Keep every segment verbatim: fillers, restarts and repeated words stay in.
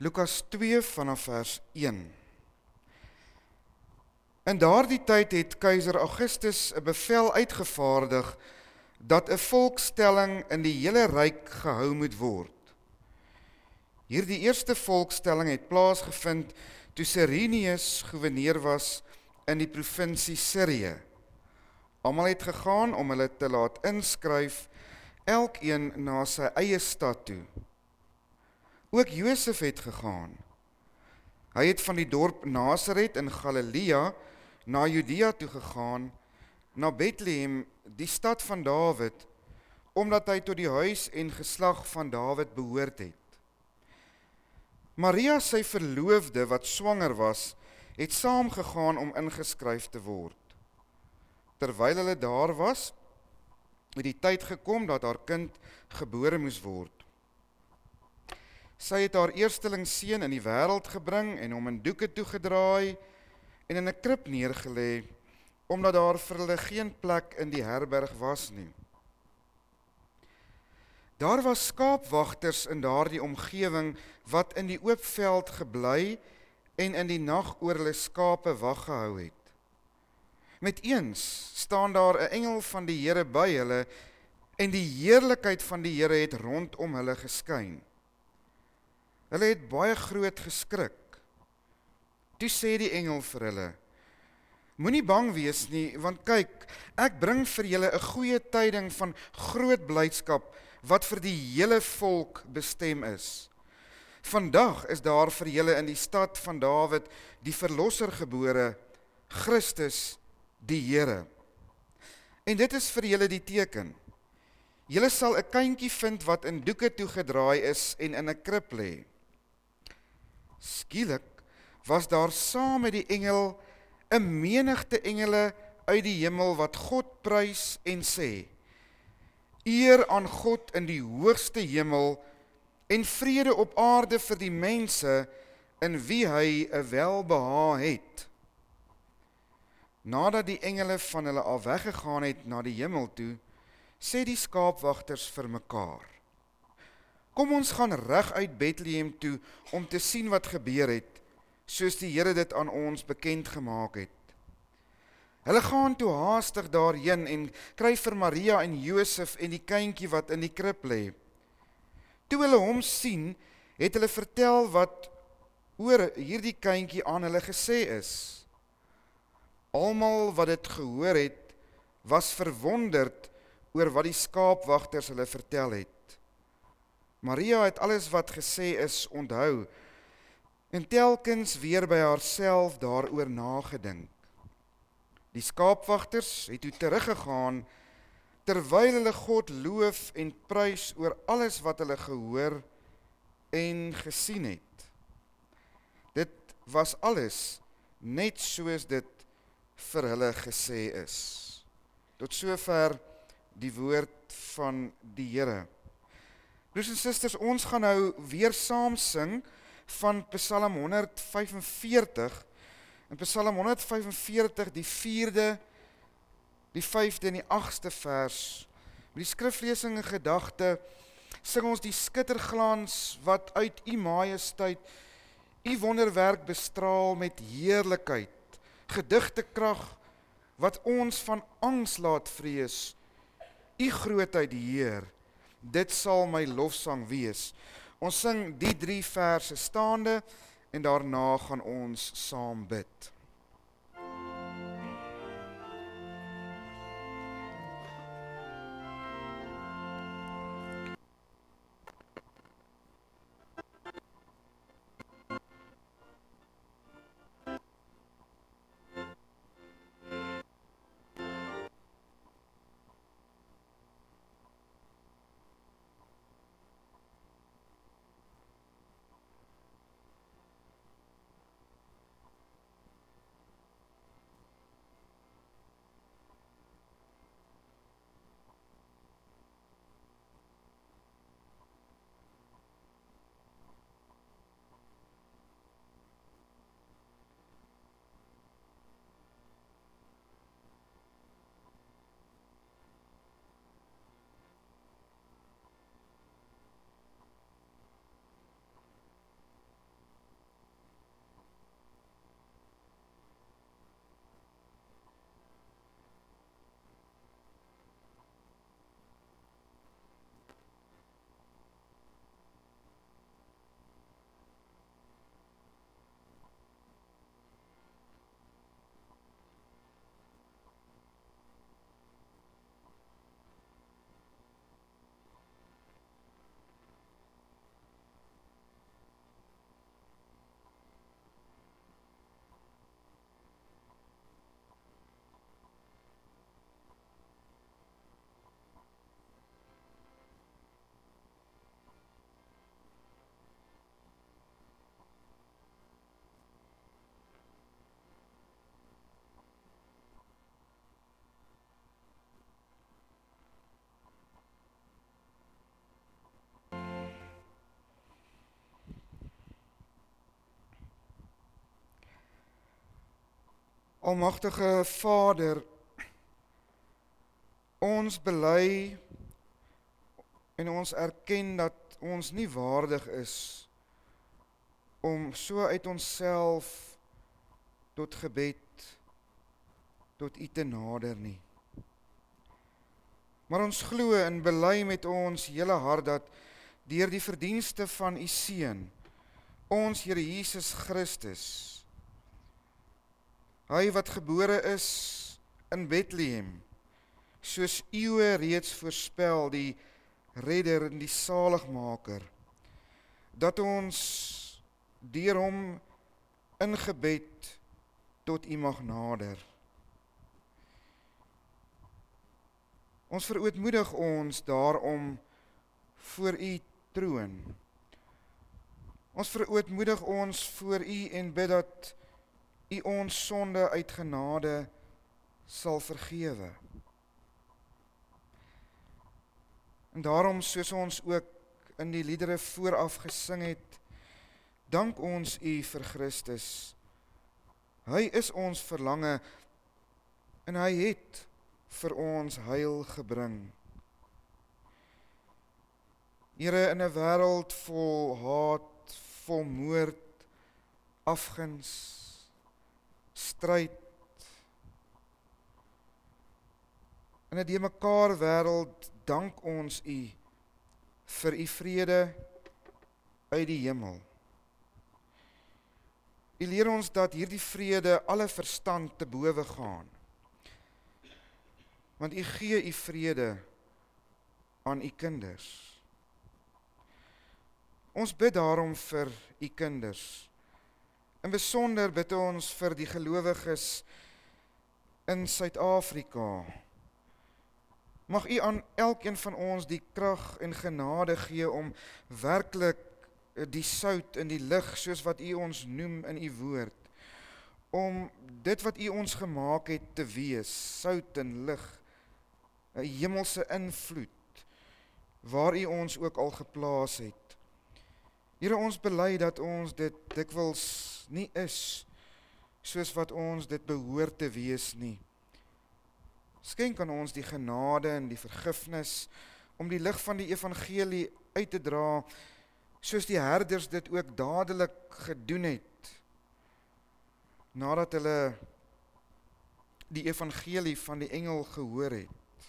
Lukas twee vanaf vers een. In daardie tyd het keiser Augustus 'n bevel uitgevaardig dat 'n volkstelling in die hele ryk gehou moet word. Hierdie eerste volkstelling het plaasgevind toe Cyrenius goewerneur was in die provinsie Sirië. Almal het gegaan om hulle te laat inskryf, elkeen na sy eie stad toe. Ook Josef het gegaan. Hy het van die dorp Nasaret in Galilea na Judea toe gegaan, na Bethlehem, die stad van Dawid, omdat hy tot die huis en geslag van Dawid behoort het. Maria, sy verloofde wat swanger was, het saamgegaan om ingeskryf te word. Terwyl hulle daar was, het die tyd gekom dat haar kind gebore moes word. Sy het haar eersteling seun in die wêreld gebring en hom in doeke toegedraai en in 'n krib neergelê, omdat daar vir hulle geen plek in die herberg was nie. Daar was skaapwagters in daardie omgewing wat in die oop veld gebly en in die nag oor hulle skape wag gehou het. Met eens staan daar 'n engel van die Here by hulle en die heerlikheid van die Here het rondom hulle geskyn. Hulle het baie groot geskrik. Toe sê die engel vir hulle: Moenie bang wees nie, want kyk, ek bring vir julle 'n goeie tyding van groot blydskap wat vir die hele volk bestem is. Vandag is daar vir julle in die stad van Dawid die verlosser gebore, Christus die Here. En dit is vir julle die teken. Julle sal 'n kindjie vind wat in doeke toegedraai is en in 'n krib lê. Skielik was daar saam met die engel 'n menigte engele uit die hemel wat God prys en sê: Eer aan God in die hoogste hemel en vrede op aarde vir die mense in wie hy 'n welbehae het. Nadat die engele van hulle al weggegaan het na die hemel toe, sê die skaapwagters vir mekaar: Kom ons gaan reg uit Bethlehem toe om te sien wat gebeur het, soos die Here dit aan ons bekend gemaak het. Hulle gaan toe haastig daarheen en kry vir Maria en Josef en die kindjie wat in die krib lê. Toe hulle hom sien, het hulle vertel wat oor hierdie kindjie aan hulle gesê is. Almal wat dit gehoor het, was verwonderd oor wat die skaapwagters hulle vertel het. Maria het alles wat gesê is onthou en telkens weer by haarself daaroor nagedink. Die skaapwagters het toe teruggegaan terwyl hulle God loof en prys oor alles wat hulle gehoor en gesien het. Dit was alles net soos dit vir hulle gesê is. Tot sover die woord van die Here. Broers en susters, ons gaan nou weer saam sing van Psalm honderd vyfenveertig. In Psalm honderd vyfenveertig, die vierde, die vyfde en die agste vers. Met die skriflesing en gedagte sing ons die skitterglans wat uit U majesteit, U wonderwerk bestraal met heerlikheid, gedigte krag wat ons van angs laat vrees. U grootheid, Heer, dit sal my lofsang wees. Ons sing die drie verse staande en daarna gaan ons saam bid. Almagtige Vader, ons bely en ons erken dat ons nie waardig is om so uit onsself tot gebed, tot U te nader nie. Maar ons glo en bely met ons hele hart dat deur die verdienste van U Seun, ons Here Jesus Christus, Hy wat gebore is in Bethlehem, soos eeue reeds voorspel, die Redder en die Saligmaker, dat ons deur hom in gebed tot U mag nader. Ons verootmoedig ons daarom voor U troon. Ons verootmoedig ons voor U en bid dat U ons sonde uit genade sal vergewe. En daarom, soos ons ook in die liedere vooraf gesing het, dank ons U vir Christus. Hy is ons verlange en hy het vir ons heil gebring. Here, in 'n wêreld vol haat, vol moord, afguns, stryd, in 'n de-mekaar wêreld, dank ons U vir U vrede uit die hemel. U leer ons dat hierdie vrede alle verstand te bowe gaan. Want U gee U vrede aan U kinders. Ons bid daarom vir U kinders. In besonder bid ons vir die gelowiges in Suid-Afrika. Mag U aan elkeen van ons die krag en genade gee om werklik die sout in die lig, soos wat U ons noem in U woord, om dit wat U ons gemaak het te wees, sout en lig, 'n hemelse invloed, waar U ons ook al geplaas het. Here, ons bely dat ons dit dikwels nie is, soos wat ons dit behoort te wees nie. Skenk aan ons die genade en die vergifnis, om die lig van die evangelie uit te dra, soos die herders dit ook dadelik gedoen het, nadat hulle die evangelie van die engel gehoor het.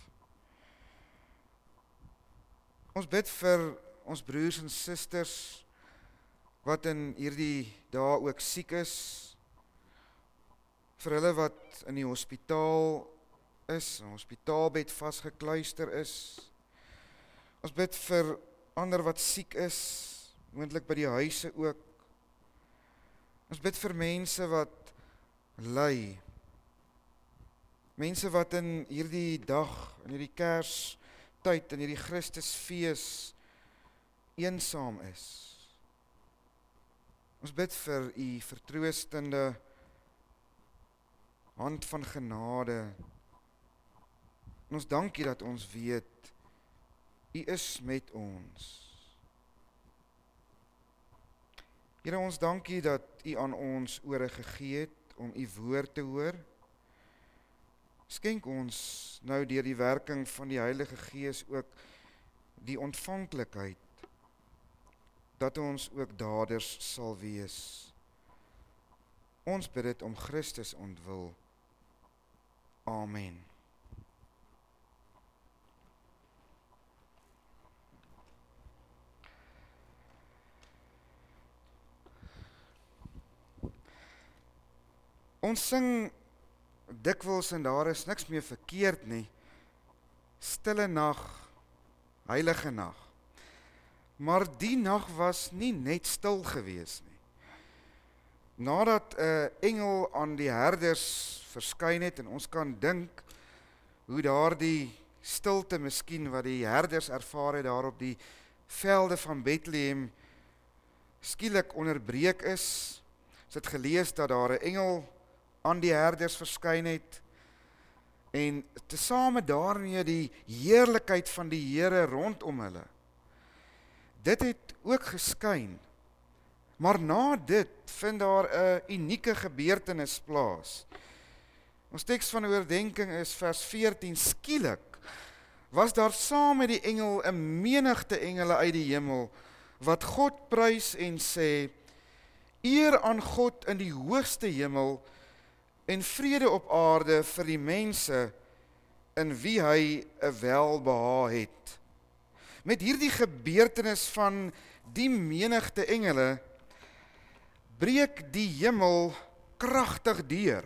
Ons bid vir ons broers en susters, wat in hierdie dae ook siek is, vir hulle wat in die hospitaal is, in hospitaalbed vasgekluister is. Ons bid vir ander wat siek is, moontlik by die huise ook. Ons bid vir mense wat ly. Mense wat in hierdie dag, in hierdie Kerstyd, in hierdie Christusfees eensaam is. Ons bid vir U vertroostende hand van genade. En ons dank U dat ons weet, U is met ons. Here, ons dank U dat U aan ons ore gegee het om U woord te hoor. Skenk ons nou deur die werking van die Heilige Gees ook die ontvanklikheid, dat ons ook daders sal wees. Ons bid dit om Christus ontwil. Amen. Ons sing dikwels en daar is niks meer verkeerd nie. Stille nag, heilige nag. Maar die nag was nie net stil gewees nie. Nadat 'n engel aan die herders verskyn het en ons kan dink hoe daardie stilte miskien wat die herders ervaar het daar op die velde van Bethlehem skielik onderbreek is. Ons het gelees dat daar 'n engel aan die herders verskyn het en tesame daarmee die heerlikheid van die Here rondom hulle. Dit het ook geskyn. Maar na dit vind daar 'n unieke gebeurtenis plaas. Ons teks van oordenking is vers veertien, skielik was daar saam met die engel 'n menigte engele uit die hemel, wat God prys en sê, eer aan God in die hoogste hemel, en vrede op aarde vir die mense, in wie hy 'n welbehae het. Met hierdie gebeurtenis van die menigte engele, breek die hemel kragtig deur.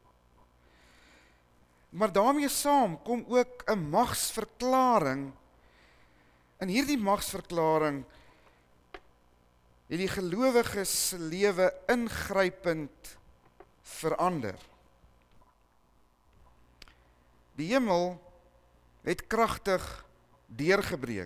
Maar daarmee saam kom ook 'n magsverklaring. In hierdie magsverklaring het die gelowiges se lewe ingrypend verander. Die hemel het kragtig deurgebreek.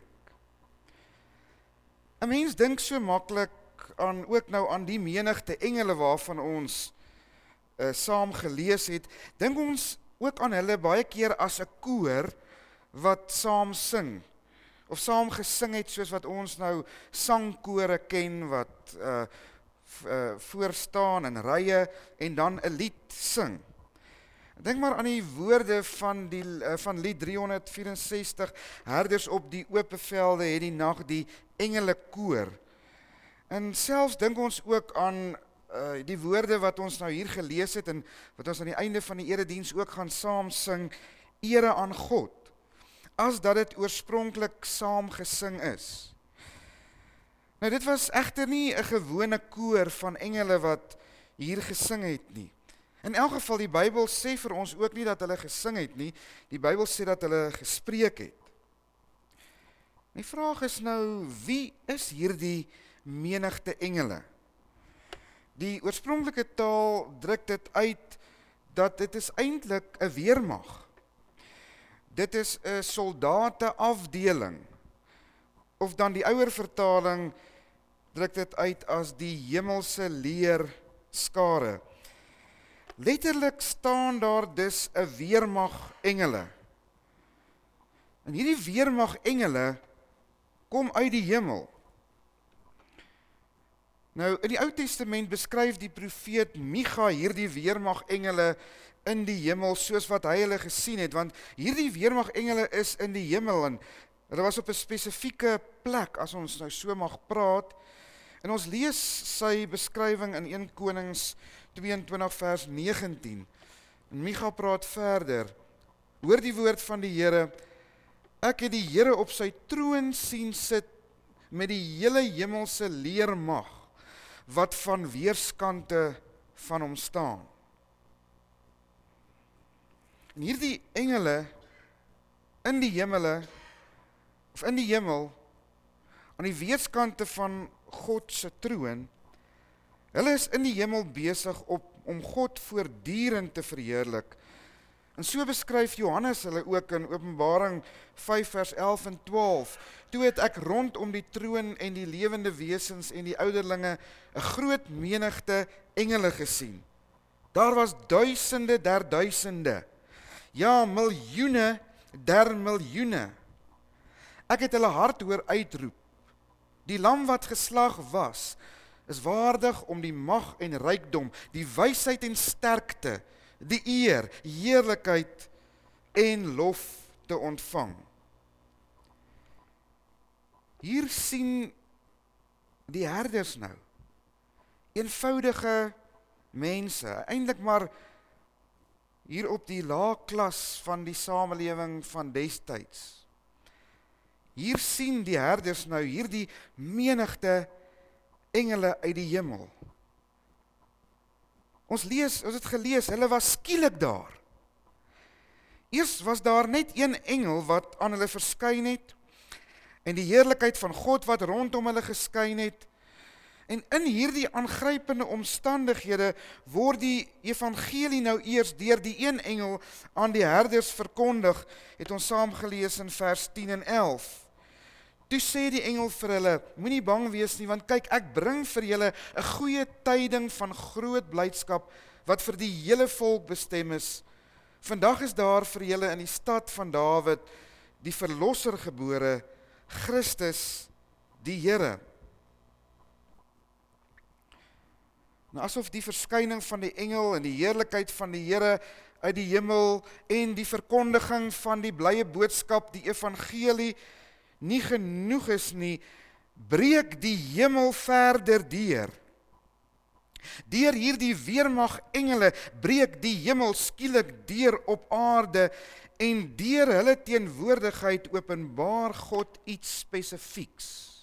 'n Mens dink so maklik aan ook nou aan die menigte engele waarvan ons uh, saam gelees het, dink ons ook aan hulle baie keer as 'n koor wat saam sing, of saam gesing het soos wat ons nou sangkore ken, wat uh, uh, voorstaan in rye en dan 'n lied sing. Dink maar aan die woorde van, die, uh, van lied driehonderdvierensestig, herders op die oop velde het die nag die engele koor. En selfs dink ons ook aan uh, die woorde wat ons nou hier gelees het en wat ons aan die einde van die erediens ook gaan saam sing, ere aan God, as dat dit oorspronklik saam gesing is. Nou dit was egter nie 'n gewone koor van engele wat hier gesing het nie. In elk geval, die Bybel sê vir ons ook nie dat hulle gesing het nie, die Bybel sê dat hulle gespreek het. Die vraag is nou, wie is hierdie menigte engele? Die oorspronklike taal druk dit uit dat dit is eintlik 'n weermag. Dit is 'n soldateafdeling, of dan die ouer vertaling druk dit uit as die hemelse leerskare. Letterlik staan daar dus 'n weermag engele. En hierdie weermag engele kom uit die hemel. Nou, in die Ou Testament beskryf die profeet Micha hierdie weermag engele in die hemel soos wat hy hulle gesien het, want hierdie weermag engele is in die hemel en hulle was op 'n spesifieke plek, as ons nou so mag praat. En ons lees sy beskrywing in Eerste Konings tweeëntwintig vers negentien. En Micha praat verder. Hoor die woord van die Here: ek het die Here op sy troon sien sit met die hele hemelse leermag wat van weerskante van hom staan. En hierdie engele in die hemele of in die hemel aan die weerskante van God se troon, hulle is in die hemel besig op om God voortdurend te verheerlik. En so beskryf Johannes hulle ook in Openbaring vyf vers elf en twaalf. Toe het ek rondom die troon en die lewende wesens en die ouderlinge 'n groot menigte engele gesien. Daar was duisende der duisende, ja miljoene der miljoene. Ek het hulle hard hoor uitroep: die lam wat geslag was, is waardig om die mag en rykdom, die wysheid en sterkte, die eer, heerlikheid en lof te ontvang. Hier sien die herders nou, eenvoudige mense, eintlik maar hier op die lae klas van die samelewing van destyds. Hier sien die herders nou hierdie menigte engele uit die hemel. Ons lees, ons het gelees, hulle was skielik daar. Eers was daar net een engel wat aan hulle verskyn het, en die heerlikheid van God wat rondom hulle geskyn het. En in hierdie aangrypende omstandighede word die evangelie nou eers deur die een engel aan die herders verkondig, het ons saam gelees in vers tien en elf. Toe sê die engel vir hulle: moenie bang wees nie, want kyk, ek bring vir julle 'n goeie tyding van groot blydskap wat vir die hele volk bestem is. Vandag is daar vir julle in die stad van Dawid die verlosser gebore, Christus die Here. Nou asof die verskyning van die engel en die heerlikheid van die Here uit die hemel en die verkondiging van die blye boodskap, die evangelie, nie genoeg is nie, breek die hemel verder deur. Deur hierdie weermag engele breek die hemel skielik deur op aarde en deur hulle teenwoordigheid openbaar God iets spesifieks.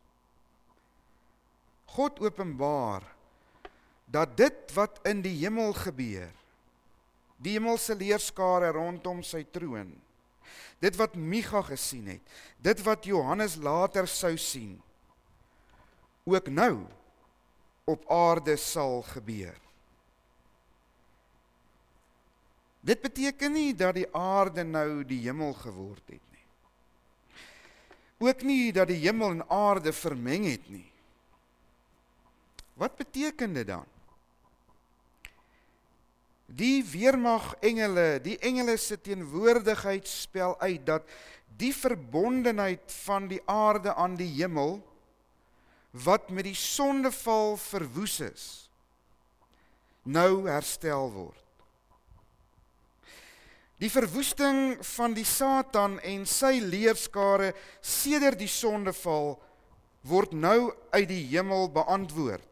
God openbaar dat dit wat in die hemel gebeur, die hemelse leerskare rondom sy troon, dit wat Micha gesien het, dit wat Johannes later sou sien, ook nou op aarde sal gebeur. Dit beteken nie dat die aarde nou die hemel geword het nie. Ook nie dat die hemel en aarde vermeng het nie. Wat beteken dit dan? Die weermag engele, die engele se teenwoordigheid spel uit dat die verbondenheid van die aarde aan die hemel, wat met die sondeval verwoes is, nou herstel word. Die verwoesting van die Satan en sy leerskare sedert die sondeval word nou uit die hemel beantwoord.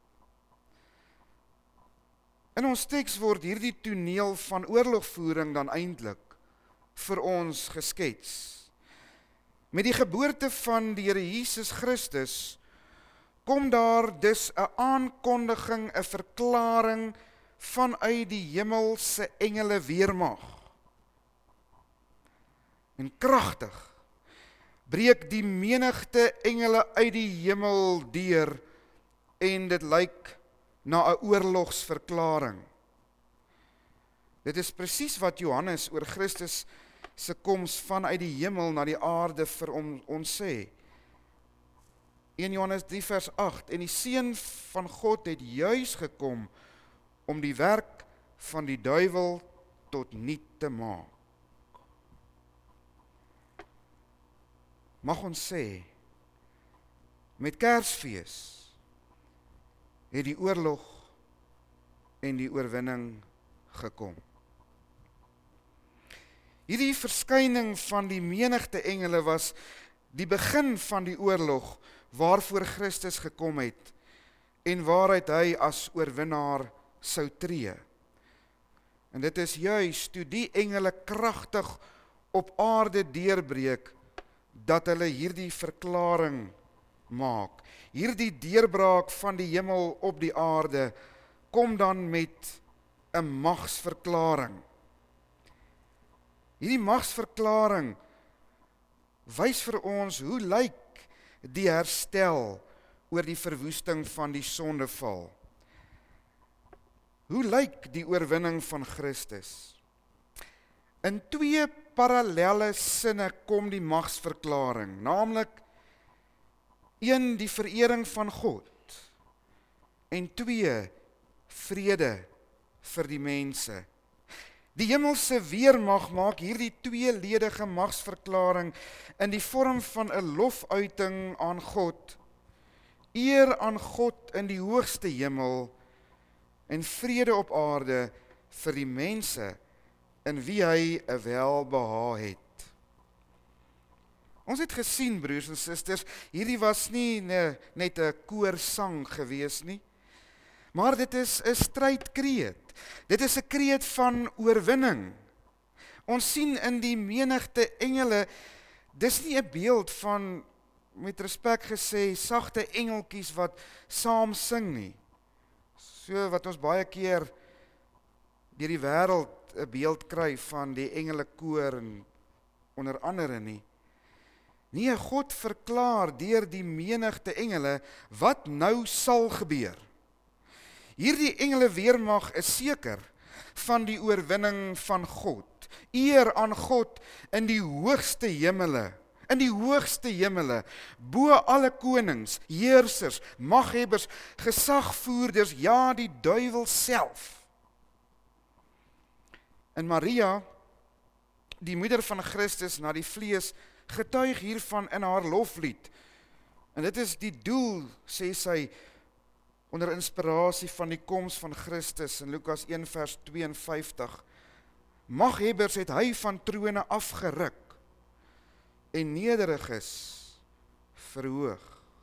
In ons teks word hierdie toneel van oorlogvoering dan eintlik vir ons geskets. Met die geboorte van die Here Jesus Christus kom daar dus 'n aankondiging, 'n verklaring vanuit die hemelse engele weermag. En kragtig breek die menigte engele uit die hemel deur en dit lyk na 'n oorlogsverklaring. Dit is presies wat Johannes oor Christus se koms vanuit die hemel na die aarde vir ons sê. Eerste Johannes drie vers agt, en die Seun van God het juis gekom om die werk van die duiwel tot niet te maak. Mag ons sê, met Kersfees het die oorlog en die oorwinning gekom. Hierdie verskyning van die menigte engele was die begin van die oorlog waarvoor Christus gekom het en waaruit hy as oorwinnaar sou tree. En dit is juis toe die engele kragtig op aarde deurbreek dat hulle hierdie verklaring maak. Hierdie deurbraak van die hemel op die aarde kom dan met 'n magsverklaring. Hierdie magsverklaring wys vir ons hoe lyk die herstel oor die verwoesting van die sondeval. Hoe lyk die oorwinning van Christus? In twee parallelle sinne kom die magsverklaring, naamlik een die verering van God en twee vrede vir die mense. Die hemelse weermag maak hierdie tweeledige magsverklaring in die vorm van 'n lofuiting aan God, eer aan God in die hoogste hemel en vrede op aarde vir die mense in wie hy 'n welbehae het. Ons het gesien, broers en susters, hierdie was nie net 'n koorsang gewees nie, maar dit is 'n strydkreet. Dit is 'n kreet van oorwinning. Ons sien in die menigte engele, dis nie 'n beeld van, met respek gesê, sagte engeltjies wat saam sing nie. So wat ons baie keer deur die wêreld 'n beeld kry van die engelekoor en onder andere nie. Nee, God verklaar deur die menigte engele wat nou sal gebeur. Hierdie engele weermag is seker van die oorwinning van God. Eer aan God in die hoogste hemele, in die hoogste hemele, bo alle konings, heersers, maghebbers, gesagvoerders, ja, die duiwel self. En Maria, die moeder van Christus na die vlees, getuig hiervan in haar loflied. En dit is die doel, sê sy, onder inspirasie van die koms van Christus in Lukas een vers tweeënvyftig, maghebbers het hy van trone afgeruk en nederiges verhoog.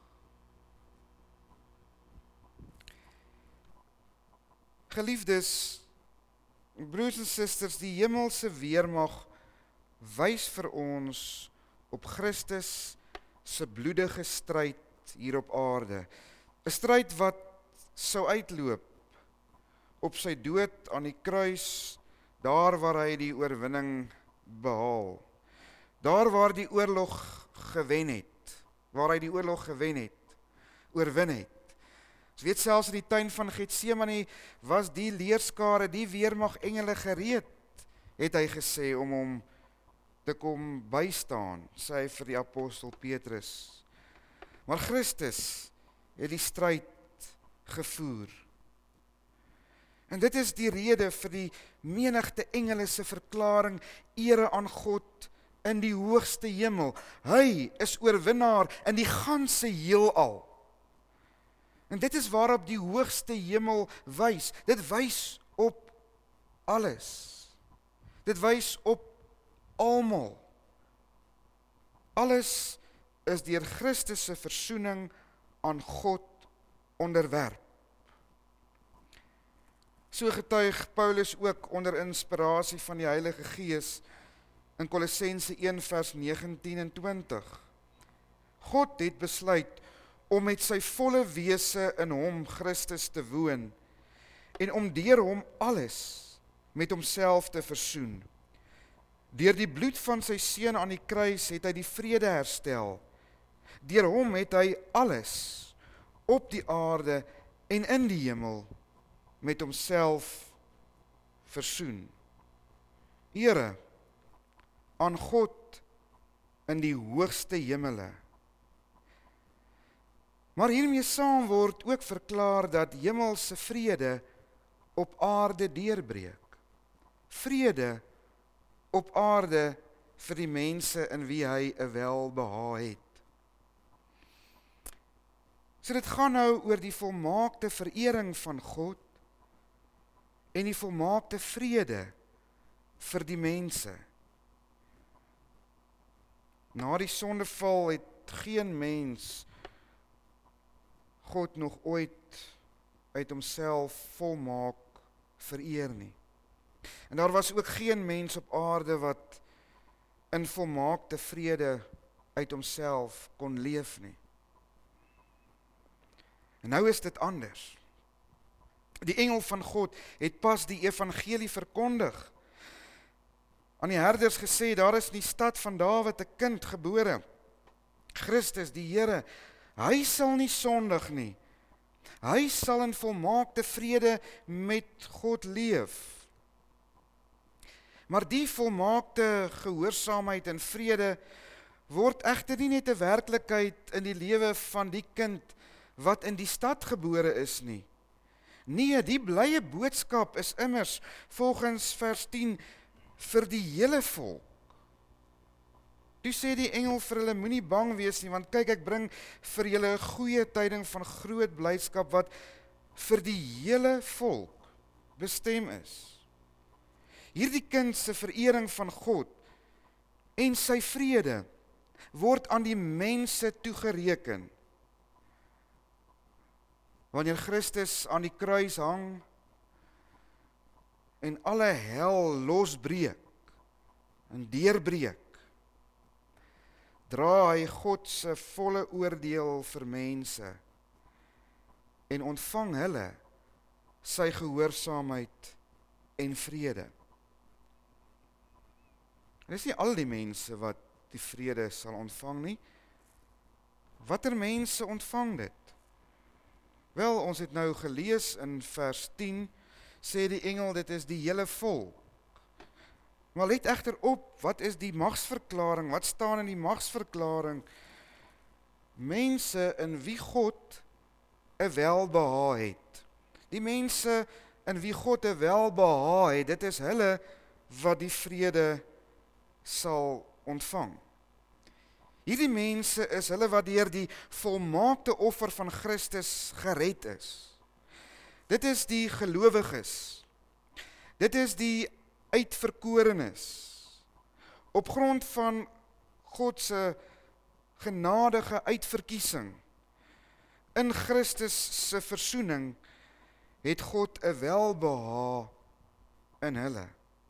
Geliefdes, broers en susters, die hemelse weermag wys vir ons op Christus se bloedige stryd hier op aarde. 'n Stryd wat sou uitloop op sy dood aan die kruis, daar waar hy die oorwinning behaal. Daar waar die oorlog gewen het, waar hy die oorlog gewen het, oorwin het. Ons weet selfs in die tuin van Getsemane was die leerskare, die weermag engele gereed, het hy gesê om hom te kom bystaan, sê hy vir die apostel Petrus. Maar Christus het die stryd gevoer. En dit is die rede vir die menigte engele se verklaring, ere aan God in die hoogste hemel. Hy is oorwinnaar in die ganse heelal. En dit is waarop die hoogste hemel wys. Dit wys op alles. Dit wys op almal. Alles is deur Christus se versoening aan God onderwerp. So getuig Paulus ook onder inspirasie van die Heilige Gees in Kolossense een vers negentien en twintig. God het besluit om met sy volle wese in hom Christus te woon en om deur hom alles met homself te versoen. Deur die bloed van sy seun aan die kruis het hy die vrede herstel. Deur hom het hy alles op die aarde en in die hemel met homself versoen. Here aan God in die hoogste hemele. Maar hiermee saam word ook verklaar dat hemelse vrede op aarde deurbreek. Vrede op aarde vir die mense in wie hy 'n welbehae het. So dit gaan nou oor die volmaakte verering van God en die volmaakte vrede vir die mense. Na die sondeval het geen mens God nog ooit uit homself volmaak vereer nie. En daar was ook geen mens op aarde wat in volmaakte vrede uit homself kon leef nie. En nou is dit anders. Die engel van God het pas die evangelie verkondig. Aan die herders gesê, daar is in die stad van Dawid 'n kind gebore. Christus, die Here, hy sal nie sondig nie. Hy sal in volmaakte vrede met God leef. Maar die volmaakte gehoorsaamheid en vrede word egter nie net 'n werklikheid in die lewe van die kind wat in die stad gebore is nie. Nee, die blye boodskap is immers volgens vers tien vir die hele volk. Toe sê die engel vir hulle, moenie bang wees nie, want kyk, ek bring vir julle 'n goeie tyding van groot blydskap wat vir die hele volk bestem is. Hierdie kind se verering van God en sy vrede word aan die mense toegereken. Wanneer Christus aan die kruis hang en alle hel losbreek en deurbreek, dra hy God se volle oordeel vir mense en ontvang hulle sy gehoorsaamheid en vrede. En dis nie al die mense wat die vrede sal ontvang nie. Watter mense ontvang dit? Wel, ons het nou gelees in vers tien, sê die engel, dit is die hele volk. Maar let egter op, wat is die magsverklaring? Wat staan in die magsverklaring? Mense in wie God 'n welbehae het. Die mense in wie God 'n welbehae het, dit is hulle wat die vrede sal ontvang. Hierdie mense is hulle wat deur die volmaakte offer van Christus gered is. Dit is die gelowiges. Dit is die uitverkorenes, op grond van God se genadige uitverkiesing, in Christus se versoening, het God 'n welbehae in hulle.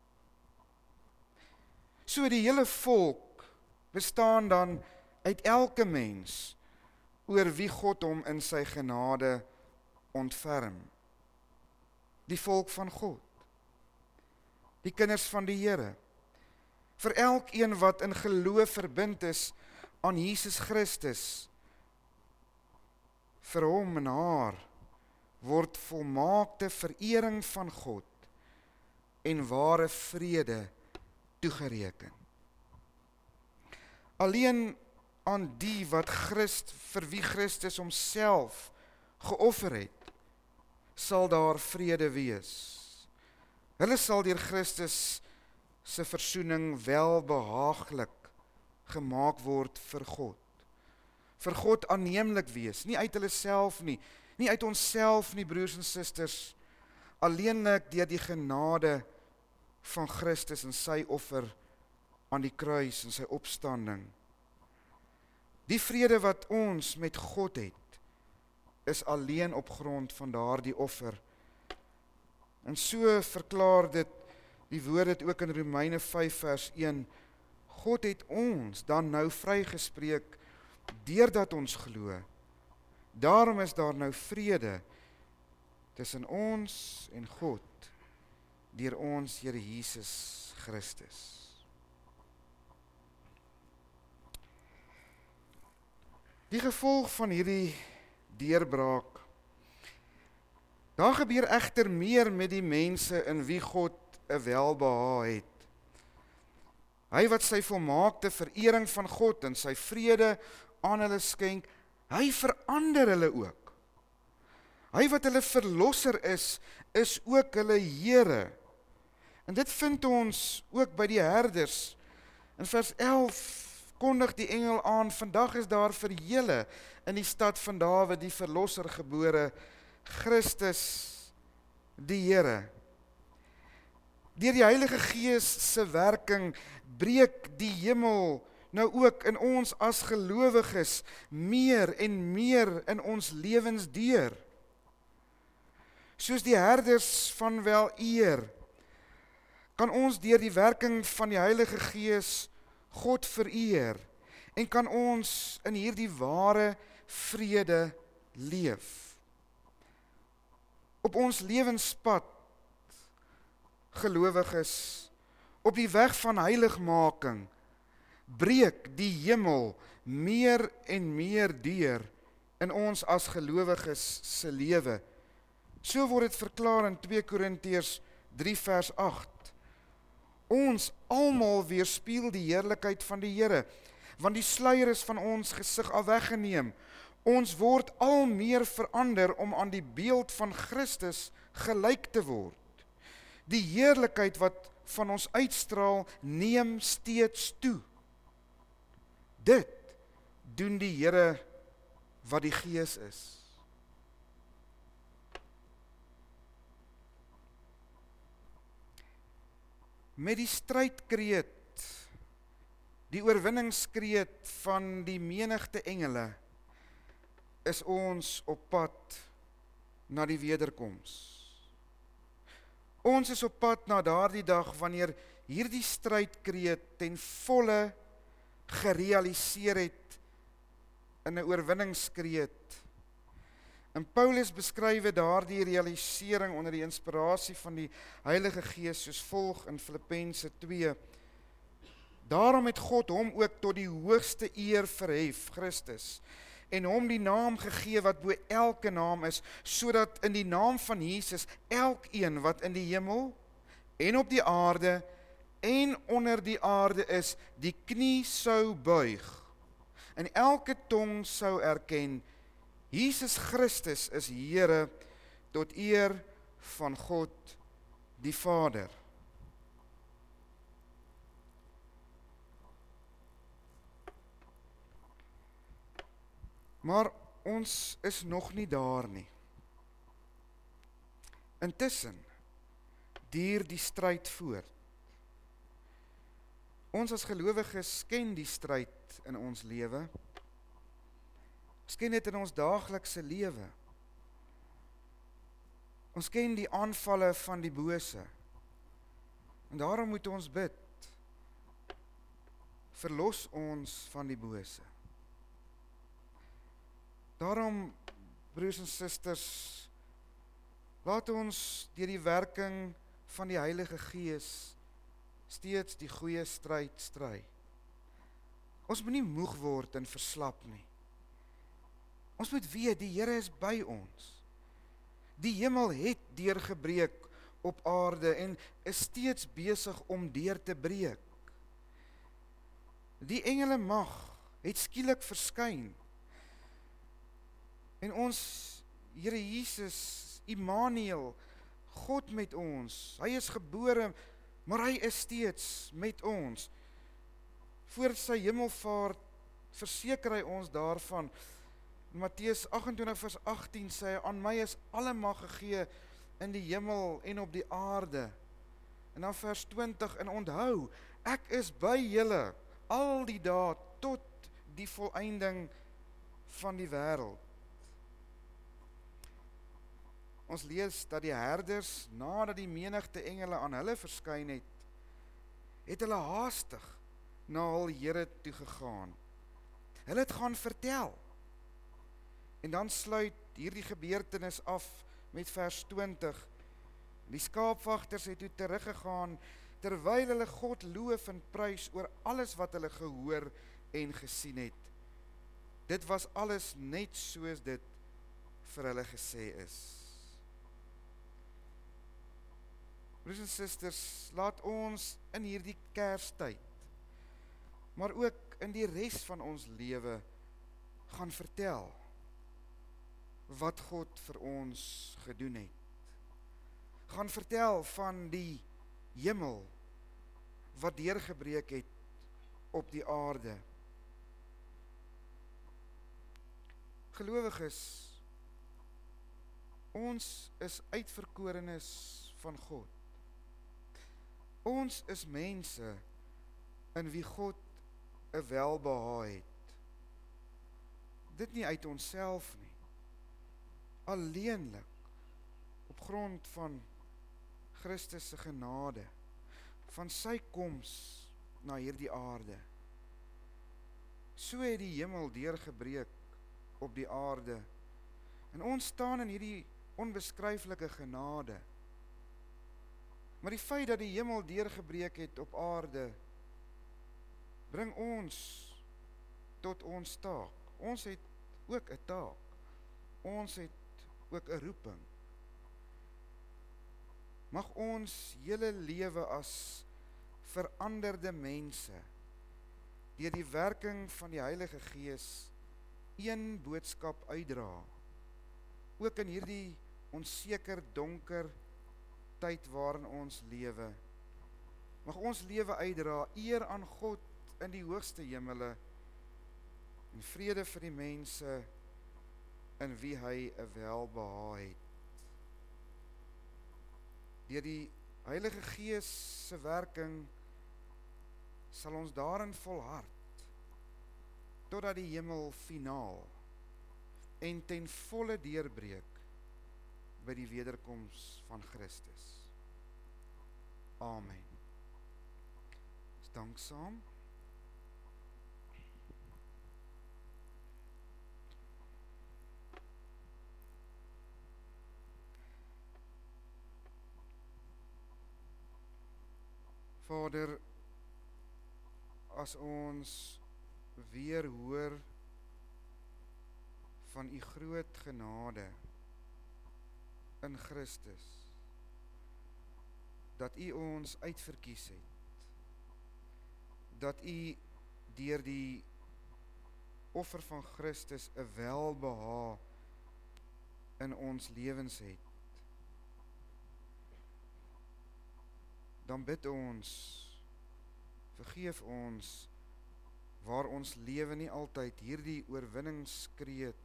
So die hele volk bestaan dan uit elke mens, oor wie God hom in sy genade ontferm. Die volk van God, die kinders van die Here, vir elkeen wat in geloof verbind is aan Jesus Christus, vir hom en haar, word volmaakte verering van God en ware vrede toegereken. Alleen aan die wat Christ, vir wie Christus homself geoffer het, sal daar vrede wees. Hulle sal deur Christus se versoening welbehaaglik gemaak word vir God. Vir God aanneemlik wees, nie uit hulle self nie, nie uit onsself nie, broers en susters, alleenlik deur die genade van Christus en sy offer aan die kruis en sy opstanding. Die vrede wat ons met God het, is alleen op grond van daardie offer. En so verklaar dit, die woord het ook in Romeine vyf vers een, God het ons dan nou vrygespreek, deurdat ons glo. Daarom is daar nou vrede tussen ons en God, deur ons Here Jesus Christus. Die gevolg van hierdie deurbraak, daar gebeur egter meer met die mense in wie God 'n welbehae het. Hy wat sy volmaakte verering van God en sy vrede aan hulle skenk, hy verander hulle ook. Hy wat hulle verlosser is, is ook hulle Here. En dit vind ons ook by die herders. In vers elf kondig die engel aan, vandag is daar vir julle in die stad van Dawid die verlosser gebore, Christus die Here. Deur die Heilige Gees se werking breek die hemel nou ook in ons as gelowiges meer en meer in ons lewens deur. Soos die herders van wel eer, kan ons deur die werking van die Heilige Gees God vereer en kan ons in hierdie ware vrede leef. Op ons lewenspad, gelowiges, op die weg van heiligmaking, breek die hemel meer en meer deur in ons as gelowiges se lewe. So word dit verklaar in twee Korintiërs drie vers agt. Ons almal weerspieël die heerlikheid van die Here, want die sluier is van ons gesig af weggeneem. Ons word al meer verander om aan die beeld van Christus gelyk te word. Die heerlikheid wat van ons uitstraal, neem steeds toe. Dit doen die Here wat die Gees is. Met die strydkreet, die oorwinningskreet van die menigte engele, is ons op pad na die wederkoms. Ons is op pad na daardie dag wanneer hierdie strydkreet ten volle gerealiseer het in 'n oorwinningskreet. En Paulus beskryf daardie realisering onder die inspirasie van die Heilige Gees soos volg in Filippense twee. Daarom het God hom ook tot die hoogste eer verhef, Christus, en hom die naam gegee wat bo elke naam is, sodat in die naam van Jesus elkeen wat in die hemel en op die aarde en onder die aarde is, die knie sou buig en elke tong sou erken, Jesus Christus is Here tot eer van God die Vader. Maar ons is nog nie daar nie. Intussen duur die stryd voort. Ons as gelowiges ken die stryd in ons lewe. Ons ken dit in ons daaglikse lewe. Ons ken die aanvalle van die bose. En daarom moet ons bid. Verlos ons van die bose. Daarom, broers en susters, laat ons deur die werking van die Heilige Gees steeds die goeie stryd stry. Ons moet nie moeg word en verslap nie. Ons moet weet, die Here is by ons. Die hemel het deurgebreek op aarde en is steeds besig om deur te breek. Die engele mag het skielik verskyn. En ons Here Jesus, Immanuel, God met ons, hy is gebore, maar hy is steeds met ons. Voor sy hemelvaart verseker hy ons daarvan. Matteus agt-en-twintig vers agttien sê hy, aan my is alle mag gegee in die hemel en op die aarde. En dan vers twintig, en onthou, ek is by julle al die dae tot die volëinding van die wêreld. Ons lees dat die herders, nadat die menigte engele aan hulle verskyn het, het hulle haastig na hul Here toe gegaan. Hulle het gaan vertel. En dan sluit hierdie gebeurtenis af met vers twintig. Die skaapwagters het toe teruggegaan, terwyl hulle God loof en prys oor alles wat hulle gehoor en gesien het. Dit was alles net soos dit vir hulle gesê is. Broers en susters, laat ons in hierdie Kerstyd, maar ook in die res van ons lewe, gaan vertel wat God vir ons gedoen het. Gaan vertel van die hemel wat deurgebreek het op die aarde. Gelowiges, ons is uitverkorenes van God. Ons is mense in wie God 'n welbehae het. Dit nie uit onsself nie. Alleenlik op grond van Christus se genade, van sy koms na hierdie aarde. So het die hemel deurgebreek op die aarde. En ons staan in hierdie onbeskryflike genade. Maar die feit dat die hemel deurgebreek het op aarde, bring ons tot ons taak. Ons het ook 'n taak. Ons het ook 'n roeping. Mag ons hele lewe as veranderde mense, deur die werking van die Heilige Gees, een boodskap uitdra. Ook in hierdie onseker, donker tyd waarin ons lewe. Mag ons lewe uitdra, eer aan God in die hoogste hemele, en vrede vir die mense in wie hy 'n welbehae het. Deur die Heilige Gees se werking sal ons daarin volhard, totdat die hemel finaal en ten volle deurbreek by die wederkoms van Christus. Amen. Ons dank saam. Vader, as ons weer hoor van u groot genade in Christus, dat u ons uitverkies het, dat u deur die offer van Christus 'n welbehae in ons lewens het, dan bid ons, vergeef ons, waar ons lewe nie altyd hierdie oorwinningskreet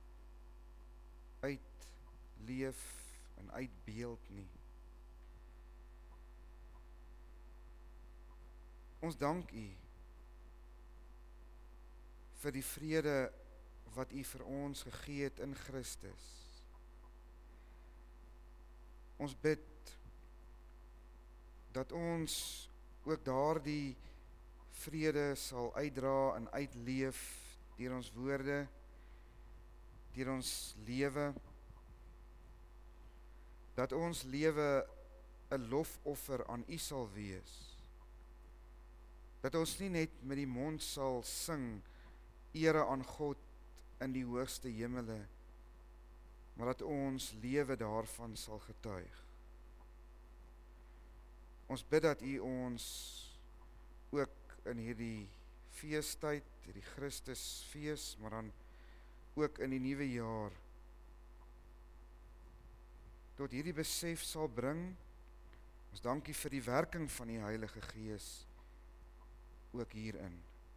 uitleef en uitbeeld nie. Ons dank U vir die vrede wat U vir ons gegee het in Christus. Ons bid dat ons ook daardie vrede sal uitdra en uitleef deur ons woorde, deur ons lewe, dat ons lewe 'n lofoffer aan U sal wees. Dat ons nie net met die mond sal sing ere aan God in die hoogste hemele, maar dat ons lewe daarvan sal getuig. Ons bid dat U ons ook in hierdie feestyd, hierdie Christusfees, maar dan ook in die nuwe jaar, tot hierdie besef sal bring. Ons dank U vir die werking van die Heilige Gees, ook hierin.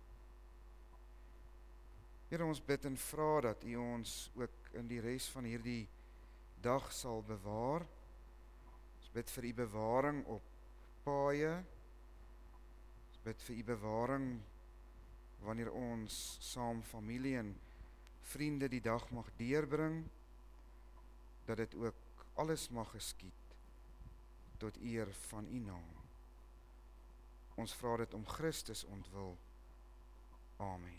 Here, ons bid en vra dat U ons ook in die res van hierdie dag sal bewaar. Ons bid vir U bewaring op paaie. Ons bid vir U bewaring wanneer ons saam familie en vriende die dag mag deurbring, dat dit ook alles mag geskied tot eer van U naam. Ons vra dit om Christus ontwil. Amen.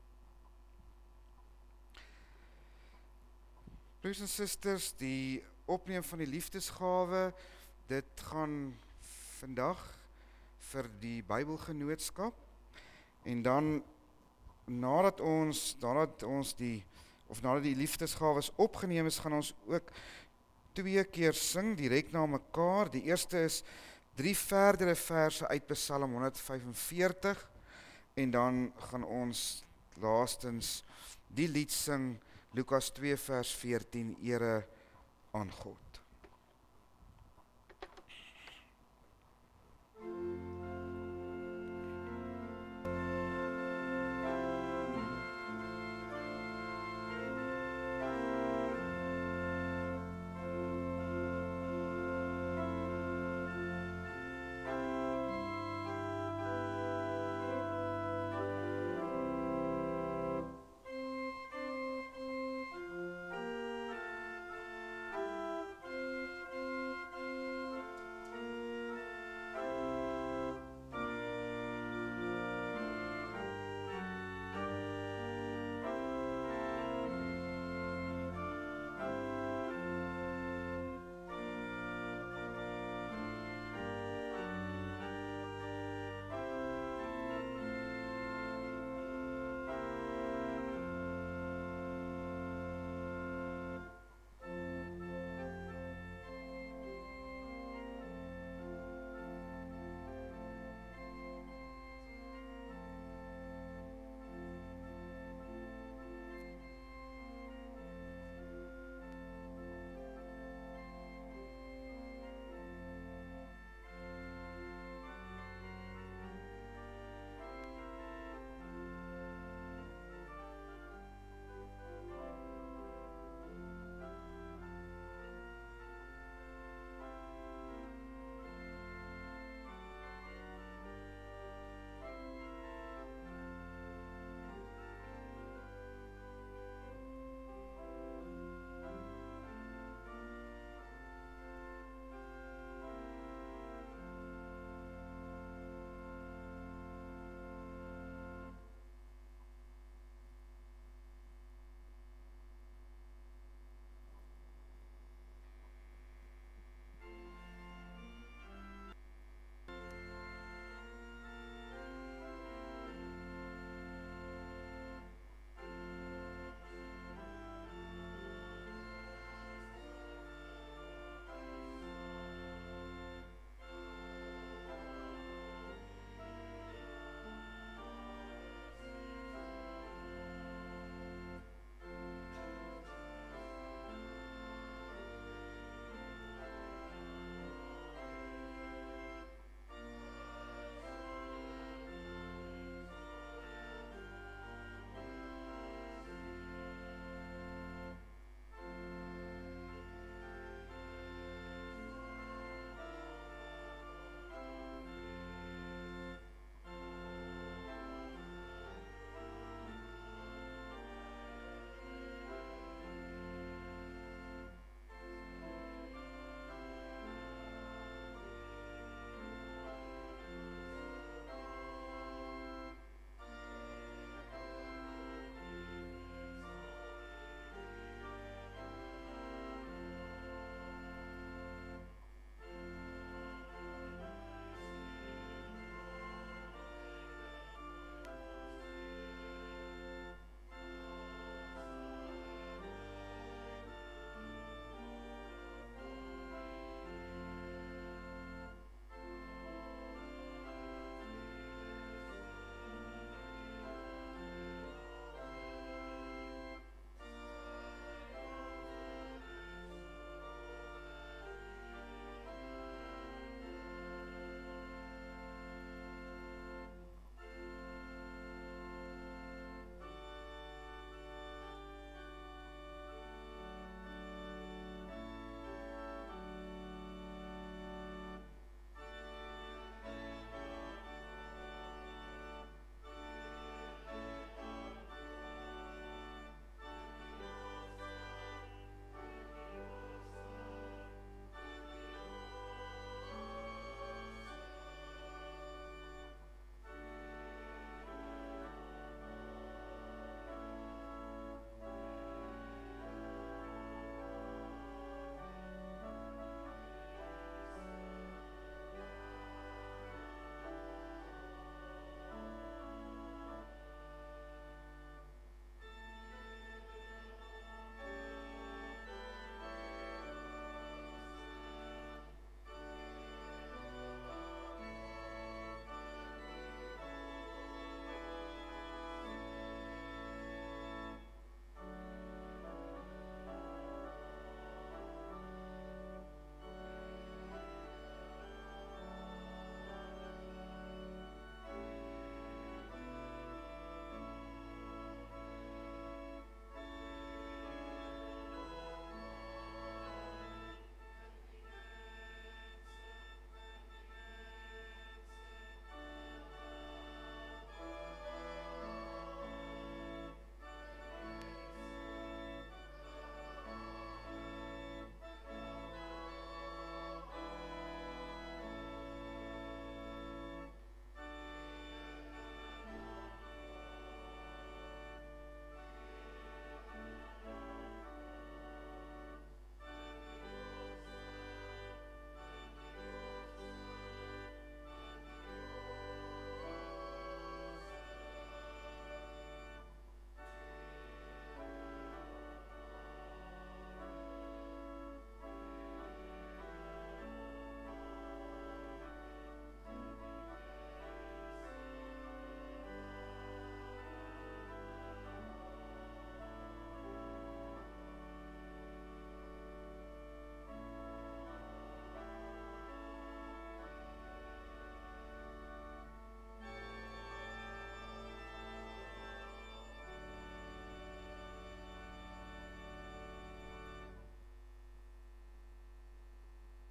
Broers en susters, die opneem van die liefdesgawe, dit gaan vandag vir die Bybelgenootskap, en dan nadat ons, nadat ons die, of nadat die liefdesgawes opgeneem is, gaan ons ook twee keer sing, direk na mekaar. Die eerste is drie verdere verse uit Psalm honderd vyfenveertig, en dan gaan ons laastens die lied sing, Lukas twee vers veertien, ere aan God.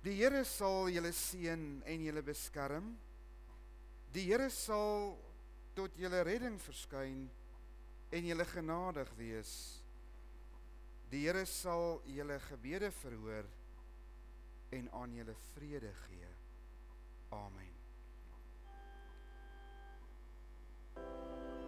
Die Here sal julle seën en julle beskerm. Die Here sal tot julle redding verskyn en julle genadig wees. Die Here sal julle gebede verhoor en aan julle vrede gee. Amen.